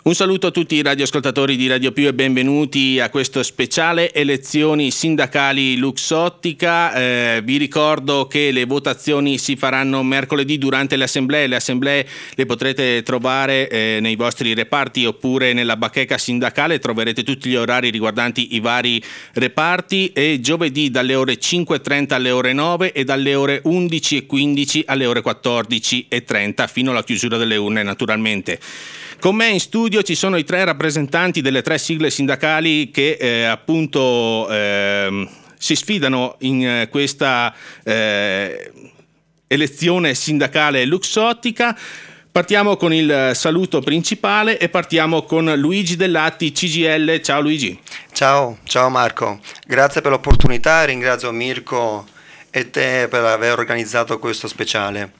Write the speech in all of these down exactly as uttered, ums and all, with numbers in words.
Un saluto a tutti i radioascoltatori di Radio Più e benvenuti a questo speciale elezioni sindacali Luxottica. Eh, vi ricordo che le votazioni si faranno mercoledì durante le assemblee. Le assemblee le potrete trovare eh, nei vostri reparti oppure nella bacheca sindacale. Troverete tutti gli orari riguardanti i vari reparti e giovedì dalle ore cinque e trenta alle ore nove e dalle ore undici e quindici alle ore quattordici e trenta fino alla chiusura delle urne naturalmente. Con me in studio ci sono i tre rappresentanti delle tre sigle sindacali che eh, appunto eh, si sfidano in eh, questa eh, elezione sindacale Luxottica. Partiamo con il saluto principale e partiamo con Luigi Dell'Atti, C G I L. Ciao Luigi. Ciao, ciao Marco, grazie per l'opportunità, ringrazio Mirko e te per aver organizzato questo speciale.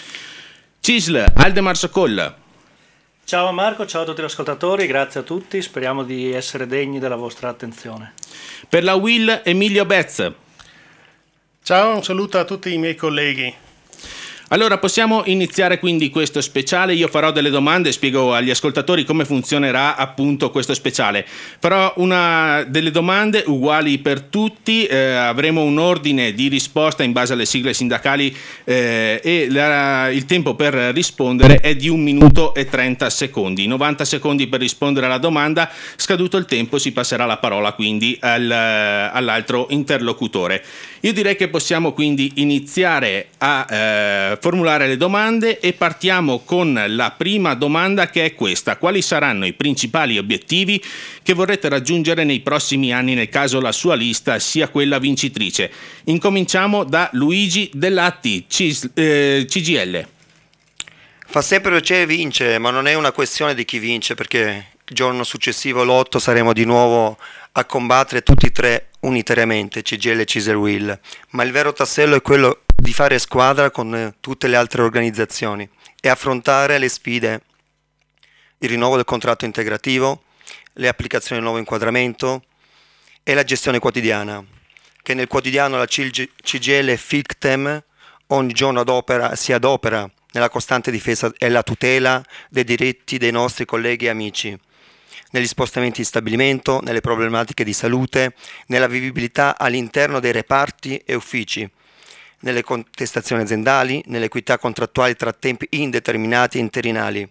C I S L, Aldemar Sokol. Ciao Marco, ciao a tutti gli ascoltatori, grazie a tutti, speriamo di essere degni della vostra attenzione. Per la U I L, Emilio Betz. Ciao, un saluto a tutti i miei colleghi. Allora possiamo iniziare quindi questo speciale. Io farò delle domande e spiego agli ascoltatori come funzionerà appunto questo speciale. Farò una delle domande uguali per tutti, eh, avremo un ordine di risposta in base alle sigle sindacali eh, e la, il tempo per rispondere è di un minuto e trenta secondi. novanta secondi per rispondere alla domanda, scaduto il tempo si passerà la parola quindi al, all'altro interlocutore. Io direi che possiamo quindi iniziare a eh, formulare le domande e partiamo con la prima domanda, che è questa: quali saranno i principali obiettivi che vorrete raggiungere nei prossimi anni nel caso la sua lista sia quella vincitrice? Incominciamo da Luigi Dell'Atti, C G I L. Fa sempre piacere vincere, ma non è una questione di chi vince, perché il giorno successivo, l'otto, saremo di nuovo a combattere tutti e tre unitariamente, C G I L, C I S L e U I L, ma il vero tassello è quello di fare squadra con tutte le altre organizzazioni e affrontare le sfide: il rinnovo del contratto integrativo, le applicazioni del nuovo inquadramento e la gestione quotidiana, che nel quotidiano la C G I L Fictem ogni giorno adopera, si adopera nella costante difesa e la tutela dei diritti dei nostri colleghi e amici, negli spostamenti di stabilimento, nelle problematiche di salute, nella vivibilità all'interno dei reparti e uffici, nelle contestazioni aziendali, nelle equità contrattuali tra tempi indeterminati e interinali.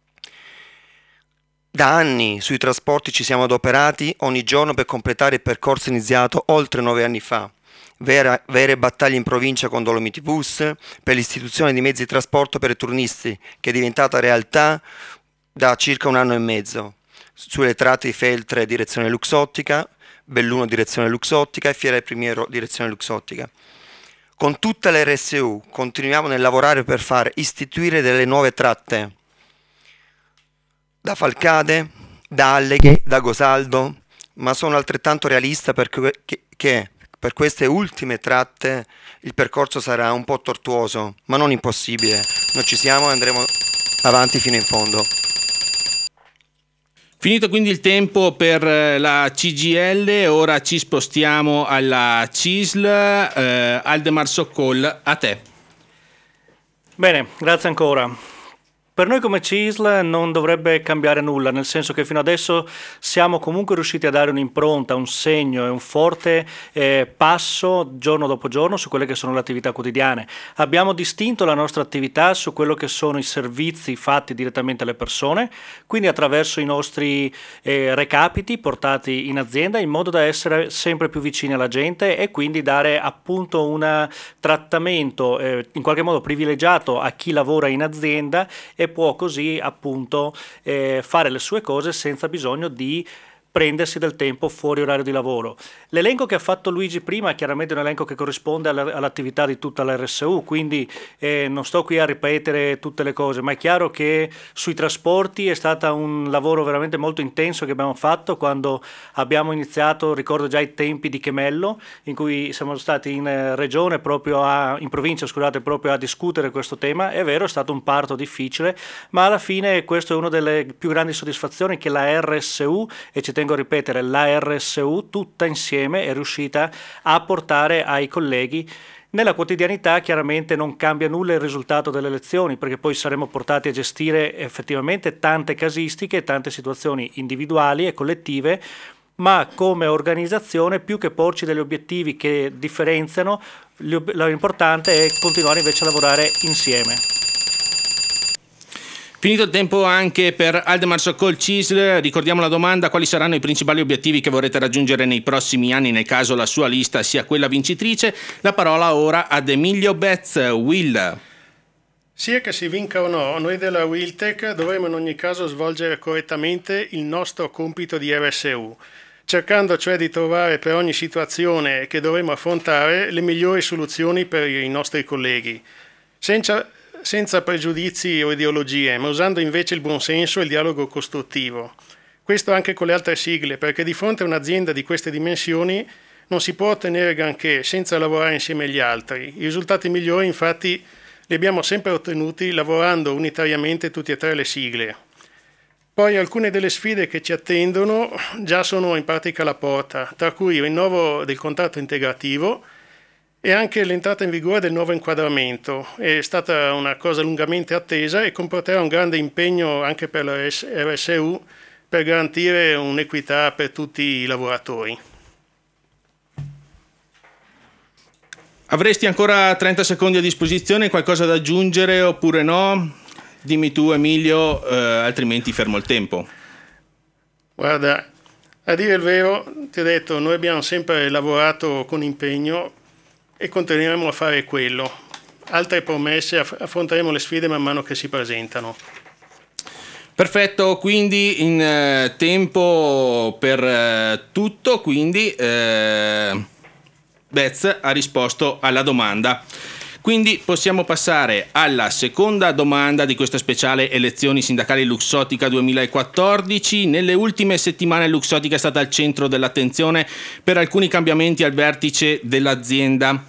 Da anni sui trasporti ci siamo adoperati ogni giorno per completare il percorso iniziato oltre nove anni fa. Vera, vere battaglie in provincia con Dolomiti Bus per l'istituzione di mezzi di trasporto per i turnisti, che è diventata realtà da circa un anno e mezzo. Sulle tratte di Feltre direzione Luxottica, Belluno direzione Luxottica e Fiera del Primiero direzione Luxottica. Con tutte le R S U continuiamo nel lavorare per far istituire delle nuove tratte da Falcade, da Alleghe, da Gosaldo, ma sono altrettanto realista perché che per queste ultime tratte il percorso sarà un po' tortuoso, ma non impossibile. Noi ci siamo e andremo avanti fino in fondo. Finito quindi il tempo per la C G I L, ora ci spostiamo alla C I S L. Eh, Aldemar Sokol, a te. Bene, grazie ancora. Per noi come C I S L non dovrebbe cambiare nulla, nel senso che fino adesso siamo comunque riusciti a dare un'impronta, un segno e un forte eh, passo giorno dopo giorno su quelle che sono le attività quotidiane. Abbiamo distinto la nostra attività su quello che sono i servizi fatti direttamente alle persone, quindi attraverso i nostri eh, recapiti portati in azienda, in modo da essere sempre più vicini alla gente e quindi dare appunto un trattamento eh, in qualche modo privilegiato a chi lavora in azienda e può così appunto eh, fare le sue cose senza bisogno di prendersi del tempo fuori orario di lavoro. L'elenco che ha fatto Luigi prima è chiaramente un elenco che corrisponde all'attività di tutta l'R S U, quindi eh, non sto qui a ripetere tutte le cose, ma è chiaro che sui trasporti è stato un lavoro veramente molto intenso che abbiamo fatto quando abbiamo iniziato. Ricordo già i tempi di Chemello, in cui siamo stati in regione proprio a, in provincia scusate, proprio a discutere questo tema. È vero, è stato un parto difficile, ma alla fine questo è una delle più grandi soddisfazioni, che la R S U, e ci tengo a ripetere, la R S U tutta insieme è riuscita a portare ai colleghi Nella quotidianità chiaramente non cambia nulla il risultato delle elezioni, perché poi saremo portati a gestire effettivamente tante casistiche, tante situazioni individuali e collettive, ma come organizzazione, più che porci degli obiettivi che differenziano, l'importante è continuare invece a lavorare insieme. Finito il tempo anche per Aldemar Soccol C I S L, ricordiamo la domanda: quali saranno i principali obiettivi che vorrete raggiungere nei prossimi anni nel caso la sua lista sia quella vincitrice? La parola ora ad Emilio Betz. Will. Sia che si vinca o no, noi della Wiltec dovremo in ogni caso svolgere correttamente il nostro compito di R S U, cercando cioè di trovare per ogni situazione che dovremo affrontare le migliori soluzioni per i nostri colleghi, senza senza pregiudizi o ideologie, ma usando invece il buonsenso e il dialogo costruttivo. Questo anche con le altre sigle, perché di fronte a un'azienda di queste dimensioni non si può ottenere granché senza lavorare insieme agli altri. I risultati migliori, infatti, li abbiamo sempre ottenuti lavorando unitariamente tutte e tre le sigle. Poi alcune delle sfide che ci attendono già sono in pratica alla porta, tra cui il rinnovo del contratto integrativo e anche l'entrata in vigore del nuovo inquadramento. È stata una cosa lungamente attesa e comporterà un grande impegno anche per la R S U per garantire un'equità per tutti i lavoratori. Avresti ancora trenta secondi a disposizione, qualcosa da aggiungere oppure no? Dimmi tu, Emilio, eh, altrimenti fermo il tempo. Guarda, a dire il vero, ti ho detto, noi abbiamo sempre lavorato con impegno e continueremo a fare quello. Altre promesse, affronteremo le sfide man mano che si presentano. Perfetto, quindi in eh, tempo per eh, tutto, quindi eh, Betz ha risposto alla domanda. Quindi possiamo passare alla seconda domanda di questa speciale elezioni sindacali Luxottica duemilaquattordici. Nelle ultime settimane Luxottica è stata al centro dell'attenzione per alcuni cambiamenti al vertice dell'azienda.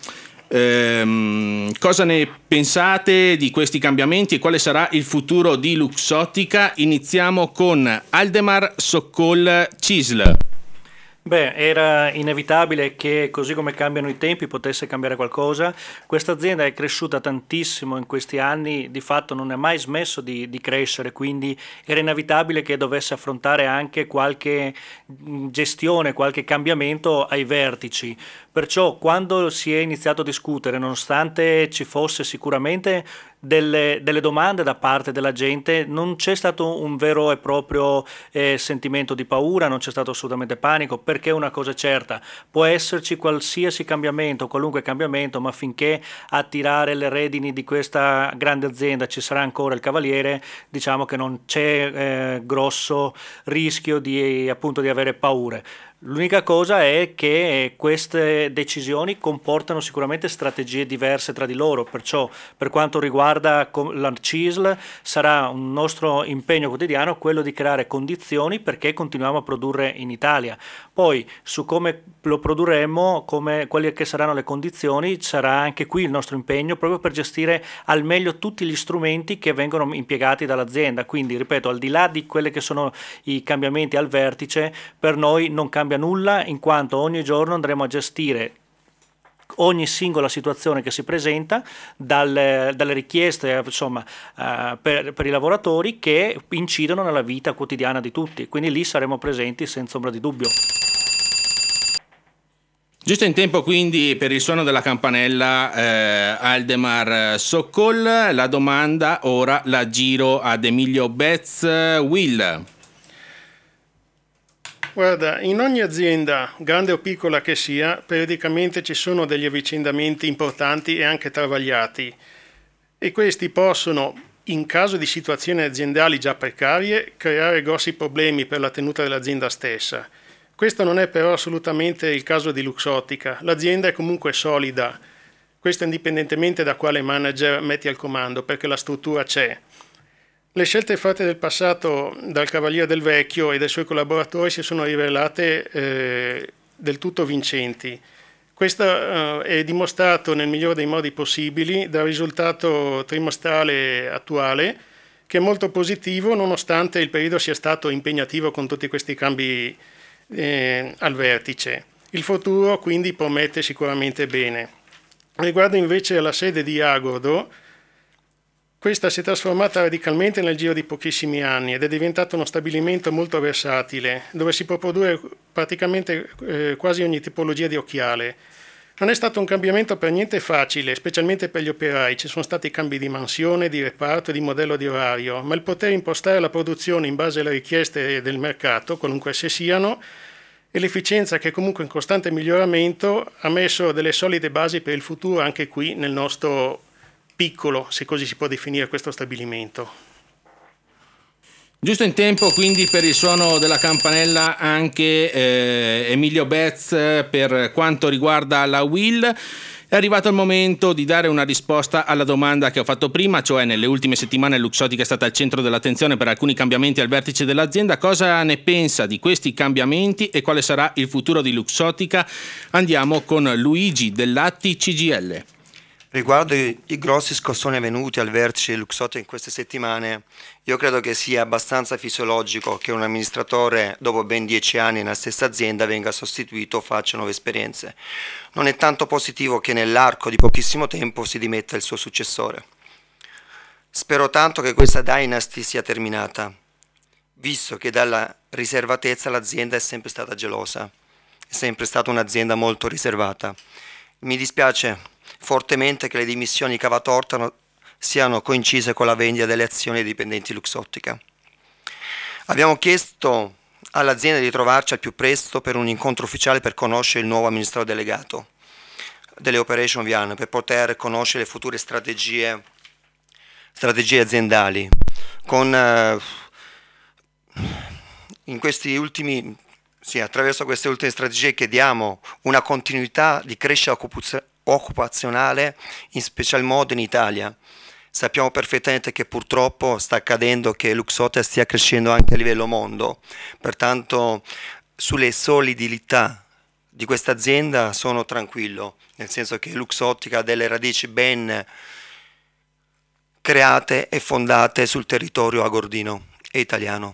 Ehm, cosa ne pensate di questi cambiamenti e quale sarà il futuro di Luxottica? Iniziamo con Aldemar Soccol C I S L. Beh, era inevitabile che così come cambiano i tempi potesse cambiare qualcosa. Questa azienda è cresciuta tantissimo in questi anni, di fatto non è mai smesso di, di crescere, quindi era inevitabile che dovesse affrontare anche qualche gestione, qualche cambiamento ai vertici. Perciò quando si è iniziato a discutere, nonostante ci fosse sicuramente delle, delle domande da parte della gente, non c'è stato un vero e proprio eh, sentimento di paura, non c'è stato assolutamente panico, perché una cosa è certa: può esserci qualsiasi cambiamento, qualunque cambiamento, ma finché a tirare le redini di questa grande azienda ci sarà ancora il cavaliere, diciamo che non c'è eh, grosso rischio di, appunto, di avere paure. L'unica cosa è che queste decisioni comportano sicuramente strategie diverse tra di loro, perciò per quanto riguarda la C I S L sarà un nostro impegno quotidiano quello di creare condizioni perché continuiamo a produrre in Italia. Poi su come lo produrremo, come, quelle che saranno le condizioni, sarà anche qui il nostro impegno proprio per gestire al meglio tutti gli strumenti che vengono impiegati dall'azienda. Quindi, ripeto, al di là di quelli che sono i cambiamenti al vertice, per noi non cambia nulla, in quanto ogni giorno andremo a gestire ogni singola situazione che si presenta, dalle, dalle richieste insomma uh, per, per i lavoratori che incidono nella vita quotidiana di tutti, quindi lì saremo presenti senza ombra di dubbio. Giusto in tempo quindi per il suono della campanella, eh, Aldemar Soccol. La domanda ora la giro ad Emilio Betz. Will. Guarda, in ogni azienda, grande o piccola che sia, periodicamente ci sono degli avvicendamenti importanti e anche travagliati, e questi possono, in caso di situazioni aziendali già precarie, creare grossi problemi per la tenuta dell'azienda stessa. Questo non è però assolutamente il caso di Luxottica. L'azienda è comunque solida, questo indipendentemente da quale manager metti al comando, perché la struttura c'è. Le scelte fatte del passato dal Cavaliere del Vecchio e dai suoi collaboratori si sono rivelate eh, del tutto vincenti. Questo eh, è dimostrato nel migliore dei modi possibili dal risultato trimestrale attuale, che è molto positivo nonostante il periodo sia stato impegnativo con tutti questi cambi eh, al vertice. Il futuro quindi promette sicuramente bene. Riguardo invece alla sede di Agordo, questa si è trasformata radicalmente nel giro di pochissimi anni ed è diventato uno stabilimento molto versatile, dove si può produrre praticamente eh, quasi ogni tipologia di occhiale. Non è stato un cambiamento per niente facile, specialmente per gli operai. Ci sono stati cambi di mansione, di reparto e di modello di orario, ma il poter impostare la produzione in base alle richieste del mercato, qualunque esse siano, e l'efficienza, che è comunque in costante miglioramento, ha messo delle solide basi per il futuro anche qui nel nostro piccolo, se così si può definire, questo stabilimento. Giusto in tempo quindi per il suono della campanella anche eh, Emilio Betz per quanto riguarda la U I L. È arrivato il momento di dare una risposta alla domanda che ho fatto prima, cioè nelle ultime settimane Luxottica è stata al centro dell'attenzione per alcuni cambiamenti al vertice dell'azienda. Cosa ne pensa di questi cambiamenti e quale sarà il futuro di Luxottica? Andiamo con Luigi Dellatti, C G I L. Riguardo i, i grossi scossoni avvenuti al vertice Luxottica in queste settimane, io credo che sia abbastanza fisiologico che un amministratore dopo ben dieci anni nella stessa azienda venga sostituito o faccia nuove esperienze. Non è tanto positivo che nell'arco di pochissimo tempo si dimetta il suo successore. Spero tanto che questa dynasty sia terminata, visto che dalla riservatezza l'azienda è sempre stata gelosa, è sempre stata un'azienda molto riservata. Mi dispiace fortemente che le dimissioni Cavatorta siano coincise con la vendita delle azioni ai dipendenti Luxottica. Abbiamo chiesto all'azienda di trovarci al più presto per un incontro ufficiale per conoscere il nuovo amministratore delegato delle Operation Vian, per poter conoscere le future strategie, strategie aziendali. Con, eh, in questi ultimi, sì, attraverso queste ultime strategie chiediamo una continuità di crescita occupazionale occupazionale, in special modo in Italia. Sappiamo perfettamente che purtroppo sta accadendo che Luxottica stia crescendo anche a livello mondo, pertanto sulle solidità di questa azienda sono tranquillo, nel senso che Luxottica ha delle radici ben create e fondate sul territorio agordino e italiano.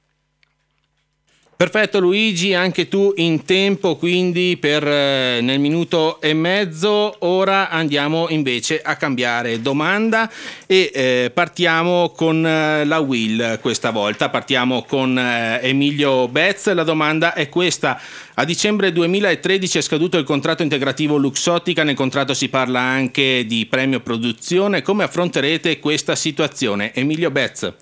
Perfetto Luigi, anche tu in tempo quindi per eh, nel minuto e mezzo. Ora andiamo invece a cambiare domanda e eh, partiamo con eh, la U I L questa volta, partiamo con eh, Emilio Betz. La domanda è questa: a dicembre duemilatredici è scaduto il contratto integrativo Luxottica, nel contratto si parla anche di premio produzione, come affronterete questa situazione? Emilio Betz.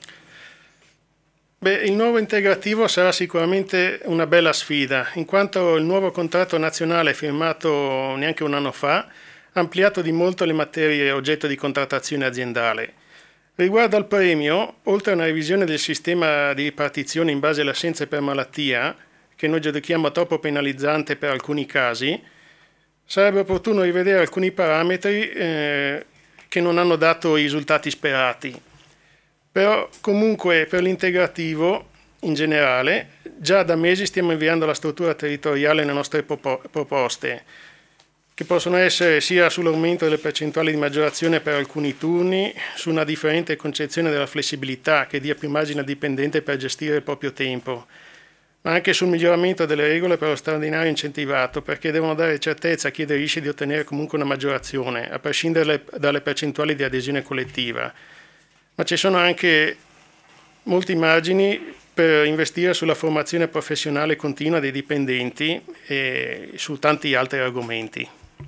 Beh, il nuovo integrativo sarà sicuramente una bella sfida, in quanto il nuovo contratto nazionale firmato neanche un anno fa ha ampliato di molto le materie oggetto di contrattazione aziendale. Riguardo al premio, oltre a una revisione del sistema di ripartizione in base alle assenze per malattia, che noi giudichiamo troppo penalizzante per alcuni casi, sarebbe opportuno rivedere alcuni parametri eh, che non hanno dato i risultati sperati. Però comunque per l'integrativo in generale già da mesi stiamo inviando la struttura territoriale le nostre proposte, che possono essere sia sull'aumento delle percentuali di maggiorazione per alcuni turni, su una differente concezione della flessibilità che dia più margine al dipendente per gestire il proprio tempo, ma anche sul miglioramento delle regole per lo straordinario incentivato, perché devono dare certezza a chi aderisce di ottenere comunque una maggiorazione, a prescindere dalle percentuali di adesione collettiva. Ma ci sono anche molti margini per investire sulla formazione professionale continua dei dipendenti e su tanti altri argomenti.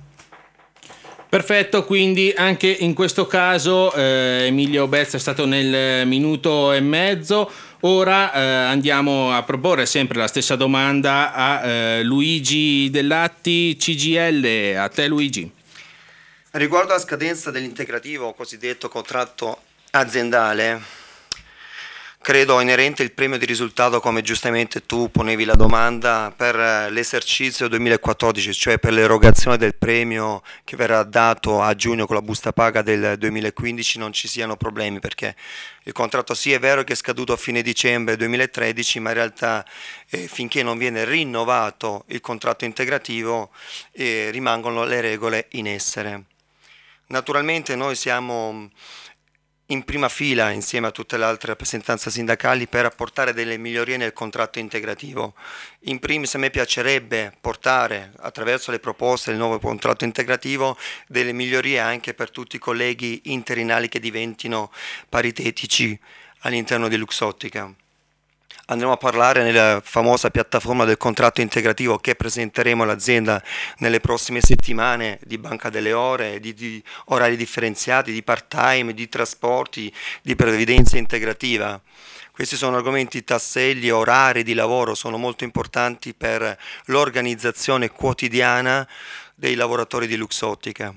Perfetto, quindi anche in questo caso eh, Emilio Betz è stato nel minuto e mezzo. Ora eh, andiamo a proporre sempre la stessa domanda a eh, Luigi Dellatti, C G I L. A te Luigi. Riguardo alla scadenza dell'integrativo cosiddetto contratto aziendale, credo inerente il premio di risultato, come giustamente tu ponevi la domanda, per l'esercizio duemilaquattordici, cioè per l'erogazione del premio che verrà dato a giugno con la busta paga del duemilaquindici, non ci siano problemi, perché il contratto sì è vero che è scaduto a fine dicembre duemilatredici, ma in realtà eh, finché non viene rinnovato il contratto integrativo eh, rimangono le regole in essere. Naturalmente noi siamo in prima fila insieme a tutte le altre rappresentanze sindacali per apportare delle migliorie nel contratto integrativo. In primis a me piacerebbe portare attraverso le proposte del nuovo contratto integrativo delle migliorie anche per tutti i colleghi interinali che diventino paritetici all'interno di Luxottica. Andremo a parlare nella famosa piattaforma del contratto integrativo che presenteremo all'azienda nelle prossime settimane di banca delle ore, di, di orari differenziati, di part-time, di trasporti, di previdenza integrativa. Questi sono argomenti tasselli, orari di lavoro, sono molto importanti per l'organizzazione quotidiana dei lavoratori di Luxottica.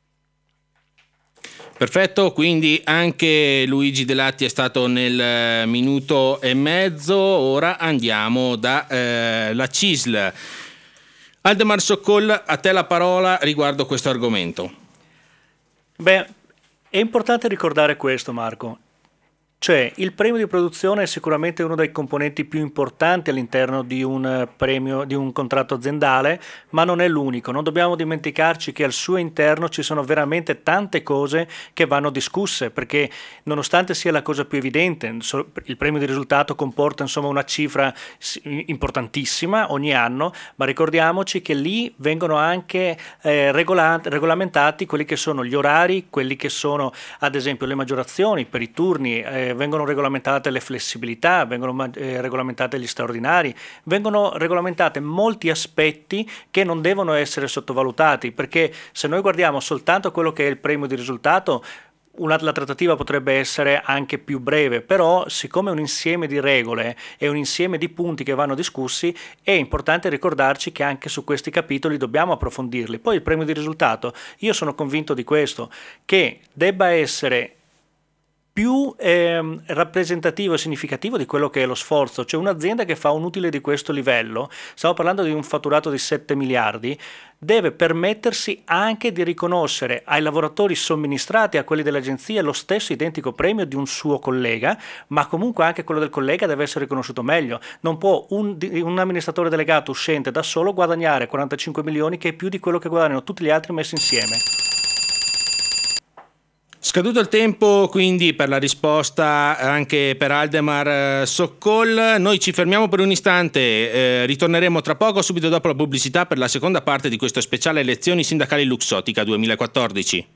Perfetto, quindi anche Luigi Delatti è stato nel minuto e mezzo. Ora andiamo da eh, la C I S L. Aldemar Soccol, a te la parola riguardo questo argomento. Beh, è importante ricordare questo, Marco. Cioè, il premio di produzione è sicuramente uno dei componenti più importanti all'interno di un premio, di un contratto aziendale, ma non è l'unico. Non dobbiamo dimenticarci che al suo interno ci sono veramente tante cose che vanno discusse, perché nonostante sia la cosa più evidente, il premio di risultato comporta insomma una cifra importantissima ogni anno, ma ricordiamoci che lì vengono anche eh, regola- regolamentati quelli che sono gli orari, quelli che sono ad esempio le maggiorazioni per i turni, eh, vengono regolamentate le flessibilità, vengono eh, regolamentate gli straordinari, vengono regolamentate molti aspetti che non devono essere sottovalutati, perché se noi guardiamo soltanto quello che è il premio di risultato, una, la trattativa potrebbe essere anche più breve, però siccome è un insieme di regole e un insieme di punti che vanno discussi, è importante ricordarci che anche su questi capitoli dobbiamo approfondirli. Poi il premio di risultato, io sono convinto di questo, che debba essere più eh, rappresentativo e significativo di quello che è lo sforzo. Cioè un'azienda che fa un utile di questo livello, stiamo parlando di un fatturato di sette miliardi, deve permettersi anche di riconoscere ai lavoratori somministrati, a quelli dell'agenzia, lo stesso identico premio di un suo collega, ma comunque anche quello del collega deve essere riconosciuto meglio. Non può un, un amministratore delegato uscente da solo guadagnare quarantacinque milioni, che è più di quello che guadagnano tutti gli altri messi insieme. Scaduto il tempo quindi per la risposta anche per Aldemar Soccol, noi ci fermiamo per un istante, eh, ritorneremo tra poco subito dopo la pubblicità per la seconda parte di questo speciale elezioni sindacali Luxottica duemilaquattordici.